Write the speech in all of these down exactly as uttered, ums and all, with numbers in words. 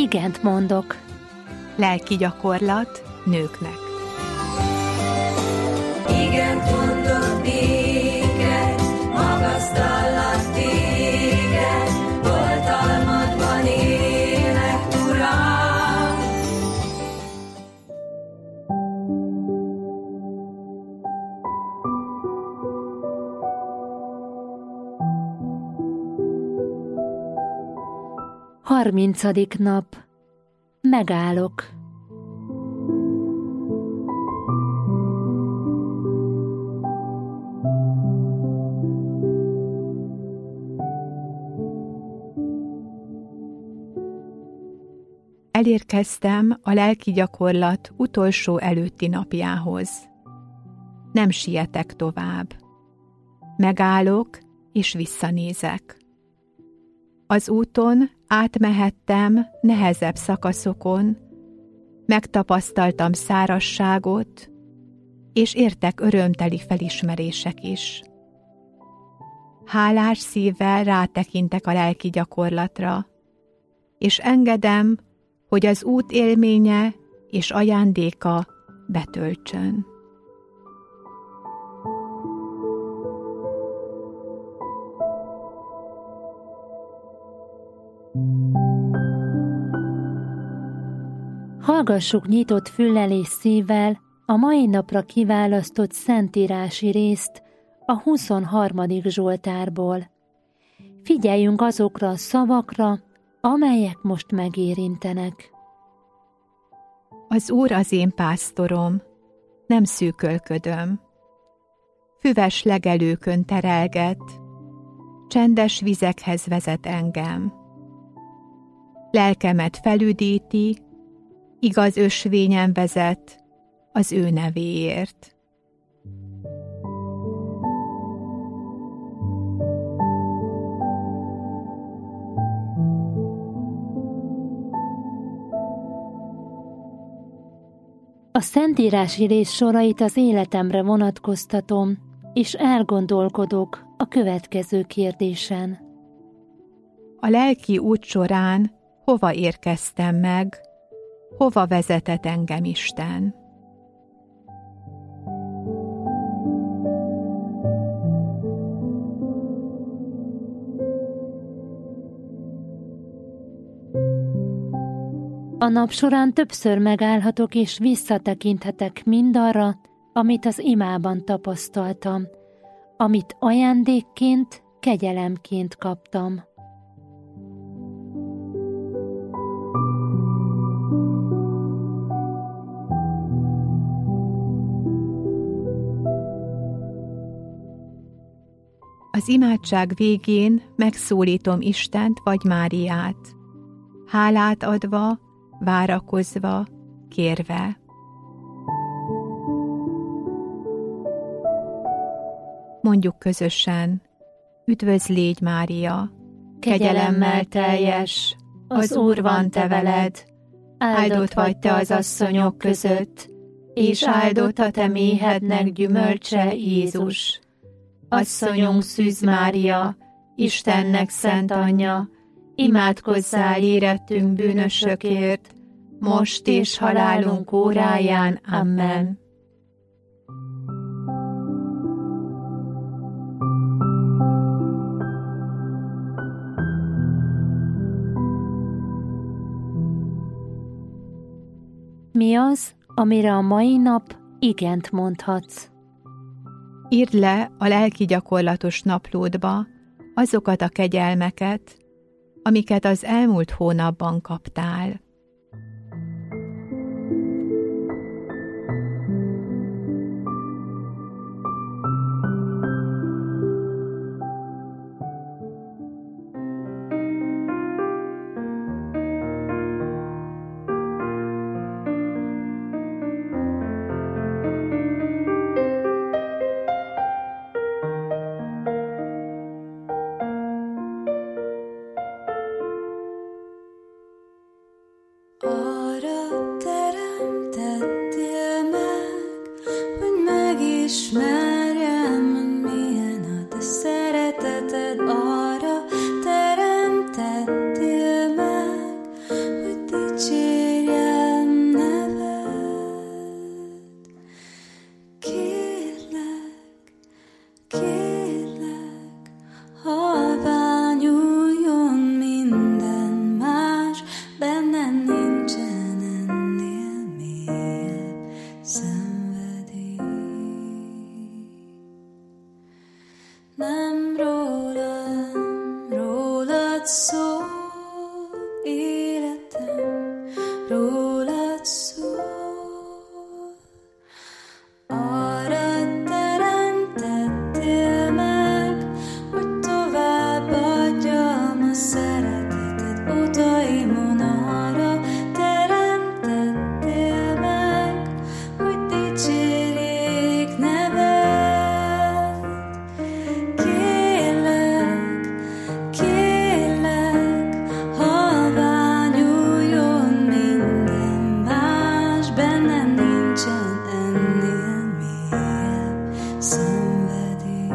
igent mondok. Lelki gyakorlat nőknek. Igent mondok néked, magasztallak téged, oltalmadban élek, Uram. Harmincadik nap. Megállok. Elérkeztem a lelki gyakorlat utolsó előtti napjához. Nem sietek tovább. Megállok és visszanézek. Az úton átmehettem nehezebb szakaszokon, megtapasztaltam szárazságot, és értek örömteli felismerések is. Hálás szívvel rátekintek a lelki gyakorlatra, és engedem, hogy az út élménye és ajándéka betöltsön. Hallgassuk nyitott füllel és szívvel a mai napra kiválasztott szentírási részt a huszonharmadik Zsoltárból. Figyeljünk azokra a szavakra, amelyek most megérintenek. Az Úr az én pásztorom, nem szűkölködöm. Füves legelőkön terelget, csendes vizekhez vezet engem. Lelkemet felüdíti, igaz ösvényen vezet az ő nevéért. A szentírási rész sorait az életemre vonatkoztatom, és elgondolkodok a következő kérdésen. A lelki út során hova érkeztem meg, hova vezetett engem Isten? A nap során többször megállhatok és visszatekinthetek mindarra, amit az imában tapasztaltam, amit ajándékként, kegyelemként kaptam. Az imádság végén megszólítom Istent vagy Máriát, hálát adva, várakozva, kérve. Mondjuk közösen, üdvözl légy Mária, kegyelemmel teljes, az Úr van te veled, áldott vagy te az asszonyok között, és áldott a te méhednek gyümölcse Jézus. Asszonyunk Szűz Mária, Istennek szent anyja, imádkozzál érettünk bűnösökért, most és halálunk óráján. Amen. Mi az, amire a mai nap igent mondhatsz? Írd le a lelki gyakorlatos naplódba azokat a kegyelmeket, amiket az elmúlt hónapban kaptál. nem rólam, rólad szól életem, rólad szól. Arra teremtettél meg, hogy továbbadjam a szeretetet utaimon. Arra teremtettél meg, hogy dicsérjék neved. Kérlek, kérlek, halványuljon minden más, bennem nincsen ennél mélyebb szenvedély.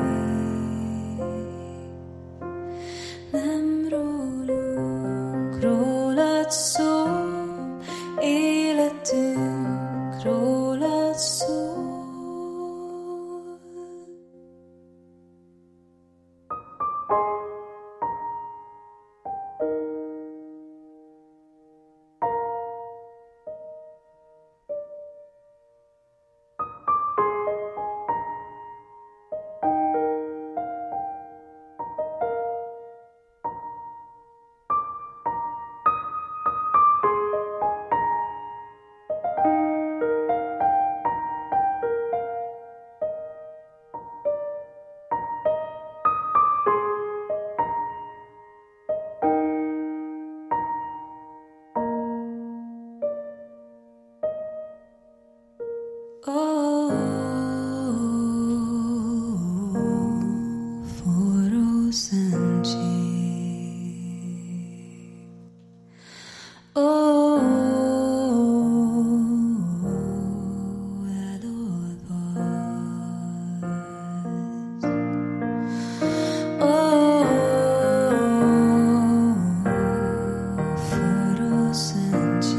Nem rólunk, rólad szól életünk, rólad szól. Ó, forró szentség. Ó, elolvasd. Ó, forró szentség.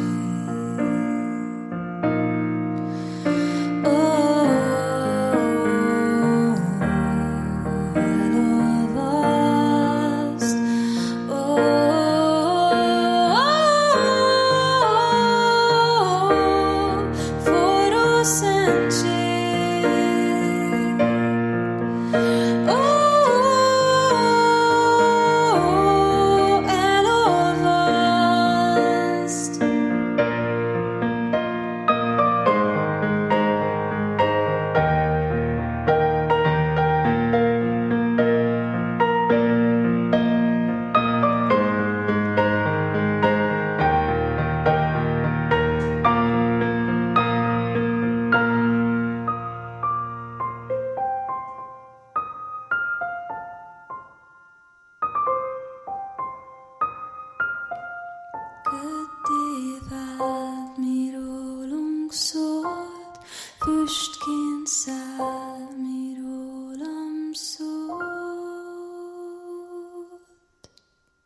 Köddé vált, mi rólunk szólt, füstként száll.